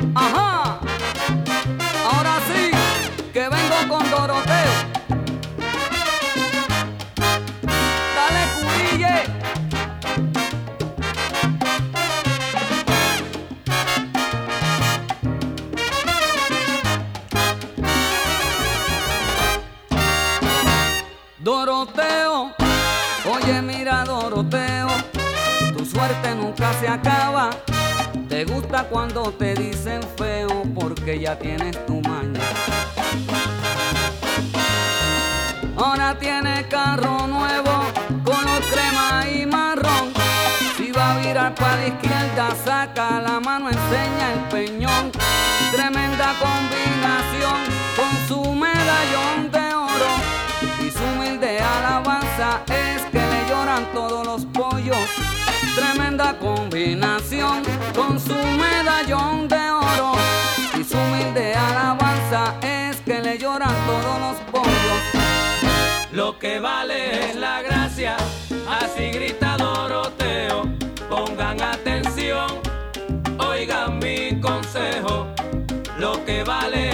Ajá, ahora sí, que vengo con Doroteo. Dale, Curille. Doroteo, oye mira Doroteo, tu suerte nunca se acaba. Te gusta cuando te dicen feo porque ya tienes tu maña. Ahora tiene carro nuevo, color crema y marrón. Si va a virar para la izquierda, saca la mano, enseña el peñón. Tremenda combinación con su medallón de oro. Y su humilde alabanza es que le lloran todos los pollos. Tremenda combinación con su medallón de oro. Y su humilde alabanza es que le lloran todos los pollos. Lo que vale es la gracia, así grita Doroteo. Pongan atención, oigan mi consejo. Lo que vale